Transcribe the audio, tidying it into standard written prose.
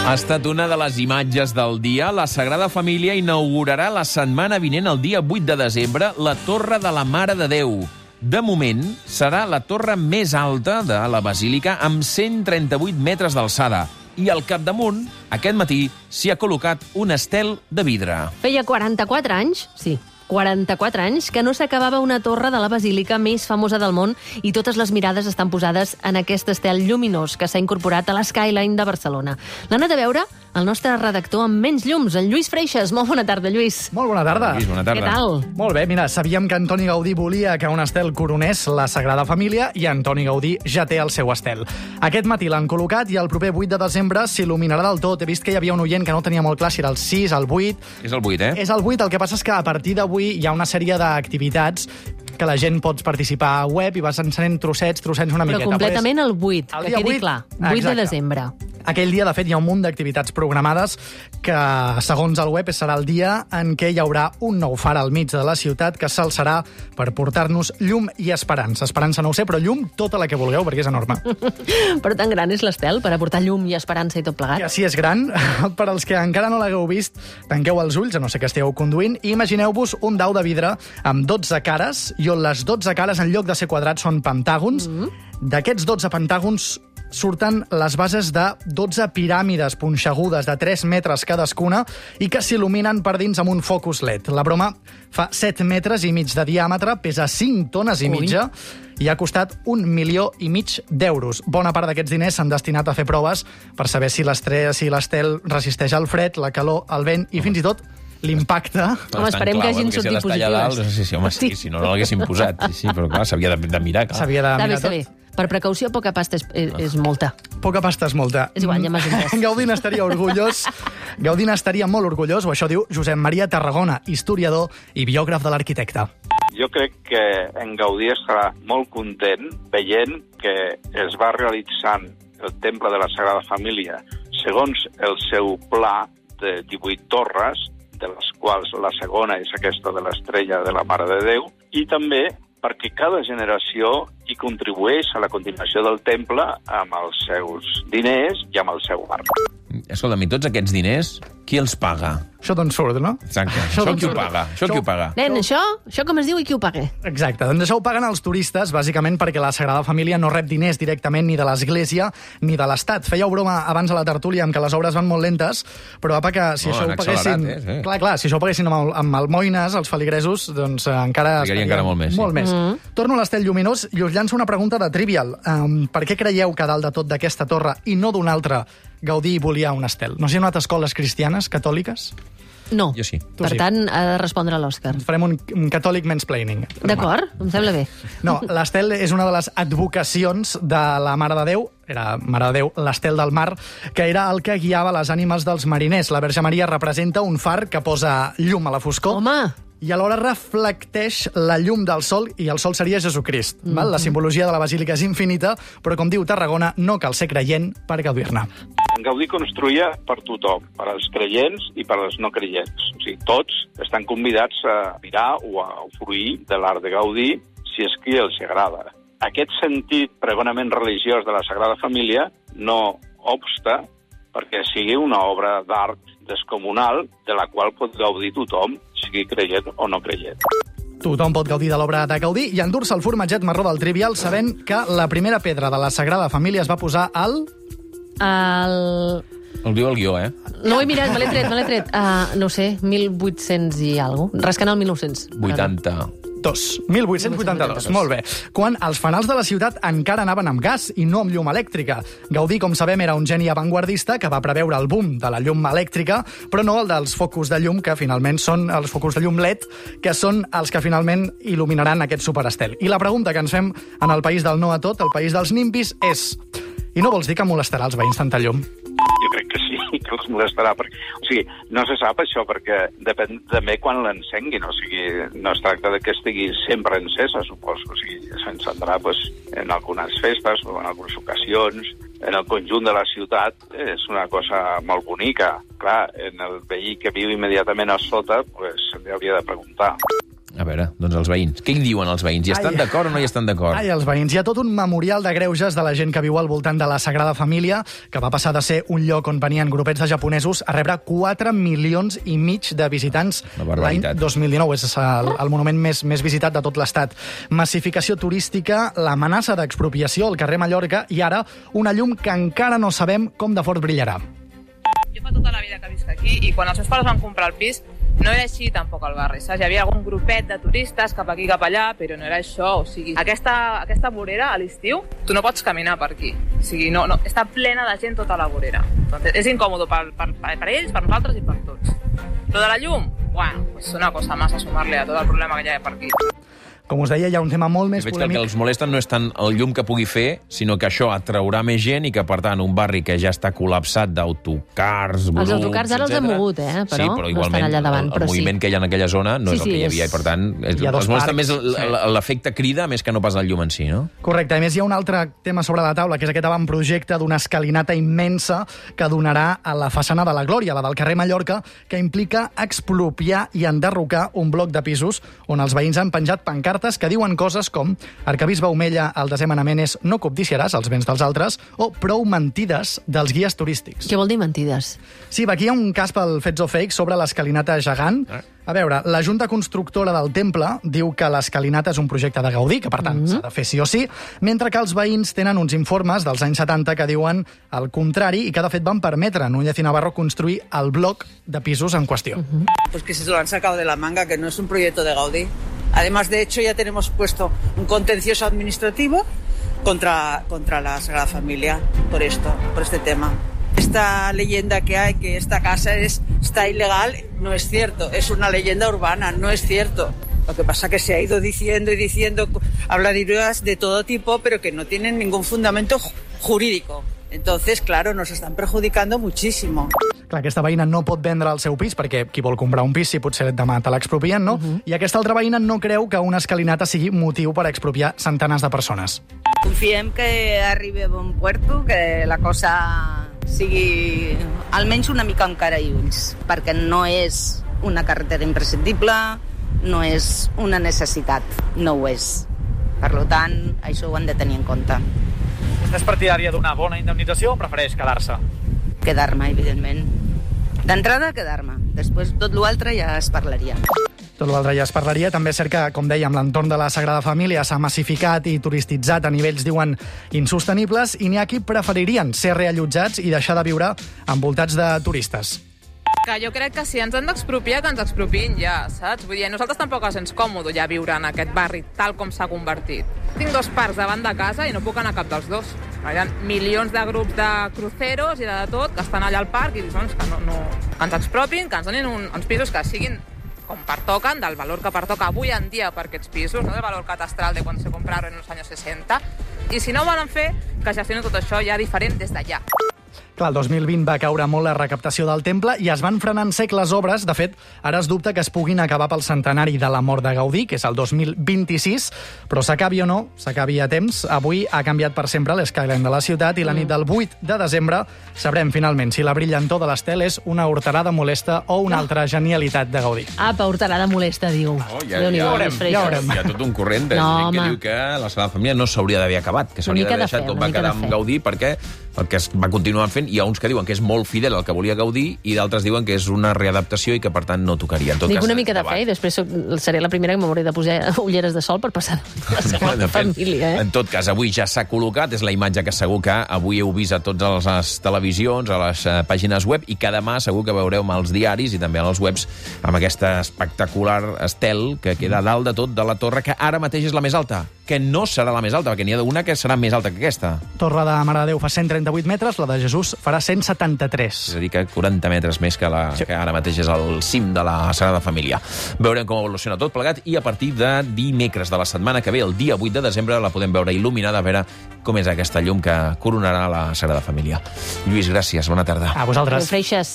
Ha estat una de les imatges del dia. La Sagrada Família inaugurarà la setmana vinent, el dia 8 de desembre, la Torre de la Mare de Déu. De moment, serà la torre més alta de la Basílica, amb 138 metres d'alçada. I al capdamunt, aquest matí, s'hi ha col·locat un estel de vidre. Feia 44 anys, sí, 44 anys, que no s'acabava una torre de la basílica més famosa del món i totes les mirades estan posades en aquest estel lluminós que s'ha incorporat a l'Skyline de Barcelona. L'ha anat a veure el nostre redactor amb menys llums, en Lluís Freixas. Molt bona tarda, Lluís. Molt bona tarda. Lluís, bona tarda. Què tal? Molt bé, mira, sabíem que Antoni Gaudí volia que un estel coronés la Sagrada Família i Antoni Gaudí ja té el seu estel. Aquest matí l'han col·locat i el proper 8 de desembre s'il·luminarà del tot. He vist que hi havia un oient que no tenia molt clar si era el 6, el 8... És el 8, És el 8, el que passa és que a partir d'avui hi ha una sèrie d'activitats que la gent pots participar a web i vas encenent trossets una miqueta. Però completament el 8, El que dia quedi 8, clar. 8 exacte. de desembre. Aquell dia, de fet, hi ha un munt d'activitats programades que, segons el web, serà el dia en què hi haurà un nou far al mig de la ciutat que s'alçarà per portar-nos llum i esperança. Esperança no ho sé, però llum tota la que vulgueu, perquè és enorme. Però tan gran és l'estel per aportar llum i esperança i tot plegat? Que sí, és gran. Per als que encara no l'hagueu vist, tanqueu els ulls, a no ser que estigueu conduint, i imagineu-vos un dau de vidre amb 12 cares, i on les 12 cares, en lloc de ser quadrats, són pentàgons. D'aquests 12 pentàgons surten les bases de 12 piràmides punxegudes de 3 metres cadascuna i que s'il·luminen per dins amb un focus LED. La broma fa 7 metres i mig de diàmetre, pesa 5 tones i mitja i ha costat 1,5 milions d'euros. Bona part d'aquests diners s'han destinat a fer proves per saber si l'estel resisteix al fred, la calor, el vent i fins i tot l'impacte. Home, esperem que hagin sortit positives. Sí, home, sí, si no l'haguessin posat. Sí, però clar, s'havia de mirar. Clar. S'havia de mirar Està bé. Per precaució, poca pasta és molta. Poca pasta és molta. És igual, ja m'has entès. Gaudí n'estaria orgullós. Gaudí n'estaria molt orgullós, o això diu Josep Maria Tarragona, historiador i biògraf de l'arquitecte. Jo crec que en Gaudí estarà molt content veient que es va realitzant el Temple de la Sagrada Família segons el seu pla de 18 torres, de les quals la segona és aquesta de l'Estrella de la Mare de Déu, i també perquè cada generació hi contribueix a la continuació del temple amb els seus diners i amb el seu art. Escolta'm, i tots aquests diners, qui els paga? Això d'on surt, no? Exacte, això qui ho paga? Això qui ho paga? Nen, això com es diu i qui ho paga? Exacte, doncs això ho paguen els turistes, bàsicament perquè la Sagrada Família no rep diners directament ni de l'Església ni de l'Estat. Fèieu broma abans a la tertúlia amb que les obres van molt lentes, però apa, que si això ho paguessin... Clar, si això ho paguessin amb almoines, els feligresos, doncs encara... Trigaria encara molt més. Molt més. Torno a l'estel lluminós i us llanço una pregunta de trivial. Per què creieu que dalt de tot d'aquesta torre i no d'una altra Gaudí volia un estel? No s'hi ha anat a escoles cristianes, catòliques? No. Jo sí. Per tant, ha de respondre l'Òscar. Farem un catòlic mansplaining. D'acord, em sembla bé. No, l'estel és una de les advocacions de la Mare de Déu, era Mare de Déu, l'estel del mar, que era el que guiava les ànimes dels mariners. La Verge Maria representa un far que posa llum a la foscor. Home! I alhora reflecteix la llum del sol, i el sol seria Jesucrist. Val? La simbologia de la basílica és infinita, però, com diu Tarragona, no cal ser creient per gaudir-ne. Gaudí construïa per tothom, per als creients i per als no creients. O sigui, tots estan convidats a mirar o a fruir de l'art de Gaudí si és que els agrada. Aquest sentit pregonament religiós de la Sagrada Família no obsta perquè sigui una obra d'art descomunal de la qual pot gaudir tothom, sigui creient o no creient. Tothom pot gaudir de l'obra de Gaudí i endur-se el formatget marró del Trivial sabent que la primera pedra de la Sagrada Família es va posar al... El diu el guió, eh? No ho he mirat, me l'he tret. No sé, 1800 i alguna cosa. Rascant el 1900. 1882, molt bé. Quan els fanals de la ciutat encara anaven amb gas i no amb llum elèctrica. Gaudí, com sabem, era un geni avantguardista que va preveure el boom de la llum elèctrica, però no el dels focus de llum, que finalment són els focus de llum LED, que són els que finalment il·luminaran aquest superestel. I la pregunta que ens fem en el país del no a tot, el país dels nimbis, és: i no vols dir que molestarà els veïns tanta llum? Jo crec que sí, que els molestarà. O sigui, no se sap això, perquè depèn també quan l'encenguin. O sigui, no es tracta de que estigui sempre encesa, suposo. O sigui, s'encendrà en algunes festes o en algunes ocasions. En el conjunt de la ciutat és una cosa molt bonica. Clar, en el veí que viu immediatament a sota, se li hauria de preguntar. A veure, doncs els veïns. Què hi diuen els veïns? Hi estan d'acord o no hi estan d'acord? Ai, els veïns. Hi ha tot un memorial de greuges de la gent que viu al voltant de la Sagrada Família, que va passar de ser un lloc on venien grupets de japonesos a rebre 4,5 milions de visitants l'any 2019. És el monument més visitat de tot l'estat. Massificació turística, l'amenaça d'expropiació al carrer Mallorca i ara una llum que encara no sabem com de fort brillarà. Jo fa tota la vida que visc aquí i quan els meus pares van comprar el pis no era així tampoc al barri, saps? Hi havia algun grupet de turistes cap aquí cap allà, però no era això, o sigui, aquesta vorera a l'estiu, tu no pots caminar per aquí, o sigui, no, està plena de gent tota la vorera. Entonces, és incòmode per ells, per nosaltres i per tots. Lo de la llum, bueno, és una cosa más a sumar-li a tot el problema que hi ha per aquí. Com us deia, hi ha un tema molt més polèmic. polèmic. Que el que els molesta no és tant el llum que pugui fer, sinó que això atraurà més gent i que, per tant, un barri que ja està col·lapsat d'autocars, grups, Els autocars ara els han mogut, però, sí, però igualment allà davant, el moviment que hi ha en aquella zona no és el que hi havia, i per tant els molesta més l'efecte crida més que no pas el llum en si, no? Correcte. A més, hi ha un altre tema sobre la taula, que és aquest avantprojecte d'una escalinata immensa que donarà a la façana de la Glòria, la del carrer Mallorca, que implica expropiar i enderrocar un bloc de pisos on els veïns han penjat pancartes que diuen coses com Arquebisbe Omella, el desè manament és no cobdiciaràs els béns dels altres, o prou mentides dels guies turístics. Què vol dir mentides? Sí, aquí hi ha un cas pel Fets o Fake sobre l'escalinata gegant. A veure, la Junta Constructora del Temple diu que l'escalinata és un projecte de Gaudí, que per tant s'ha de fer sí o sí, mentre que els veïns tenen uns informes dels anys 70 que diuen el contrari i que de fet van permetre a Núñez i Navarro construir el bloc de pisos en qüestió. Pues que se lo han sacado de la manga, que no es un proyecto de Gaudí. Además, de hecho, ya tenemos puesto un contencioso administrativo contra la Sagrada Familia por este tema. Esta leyenda que hay, que esta casa está ilegal, no es cierto. Es una leyenda urbana, no es cierto. Lo que pasa es que se ha ido diciendo y diciendo habladurías de todo tipo, pero que no tienen ningún fundamento jurídico. Entonces, claro, nos están perjudicando muchísimo. Clar, aquesta veïna no pot vendre el seu pis perquè qui vol comprar un pis, si potser demà te l'expropien, no? I aquesta altra veïna no creu que una escalinata sigui motiu per expropiar centenars de persones. Confiem que arribi a bon puerto, que la cosa sigui almenys una mica amb cara i ulls, perquè no és una carretera imprescindible, no és una necessitat, no ho és. Per tant, això ho han de tenir en compte. Vostè és partidària d'una bona indemnització o prefereix quedar-se? Quedar-me, evidentment. D'entrada, quedar-me. Després, tot l'altre ja es parlaria. Tot l'altre ja es parlaria. També és cert que, com dèiem, l'entorn de la Sagrada Família s'ha massificat i turistitzat a nivells, diuen, insostenibles, i n'hi ha qui preferirien ser reallotjats i deixar de viure envoltats de turistes. Que jo crec que si ens han d'expropiar, que ens expropiïn ja, saps? Vull dir, a nosaltres tampoc ens còmode ja viure en aquest barri tal com s'ha convertit. Tinc 2 parcs davant de casa i no puc anar a cap dels dos. Hi ha milions de grups de cruceros i de tot que estan allà al parc i diuen que que ens expropin, que ens donin uns pisos que siguin com pertoquen, del valor que pertoca avui en dia per aquests pisos, no del valor catastral de quan se compraron en els anys 60. I si no ho volen fer, que gestionen tot això ja diferent des d'allà. Clar, el 2020 va caure molt la recaptació del temple i es van frenar en sec les obres. De fet, ara es dubta que es puguin acabar pel centenari de la mort de Gaudí, que és el 2026, però s'acabi o no, s'acabi a temps. Avui ha canviat per sempre l'skyline de la ciutat i la nit del 8 de desembre sabrem finalment si la brillantor de l'estel és una horterada molesta o una altra genialitat de Gaudí. Apa, horterada molesta, diu. Ja veurem. Hi ha tot un corrent de gent que diu que la Sagrada Família no s'hauria d'haver acabat, que s'hauria d'haver deixat, tot va quedar amb Gaudí perquè es va continuar fent. Hi ha uns que diuen que és molt fidel al que volia Gaudí i d'altres diuen que és una readaptació i que, per tant, no tocaria. Dic una mica de fe i després seré la primera que m'hauré de posar ulleres de sol per passar la Sagrada Família. En tot cas, avui ja s'ha col·locat, és la imatge que segur que avui heu vist a totes les televisions, a les pàgines web, i que demà segur que veureu als diaris i també als webs amb aquesta espectacular estel que queda a dalt de tot de la torre, que ara mateix és la més alta, que no serà la més alta, perquè n'hi ha una que serà més alta que aquesta. Torre de Mare de Déu fa 138 metres, la de Jesús farà 173. És a dir, que 40 metres més que ara mateix és el cim de la Sagrada Família. Veurem com evoluciona tot plegat i a partir de dimecres de la setmana que ve, el dia 8 de desembre, la podem veure il·luminada, a veure com és aquesta llum que coronarà la Sagrada Família. Lluís, gràcies, bona tarda. A vosaltres. Freixes.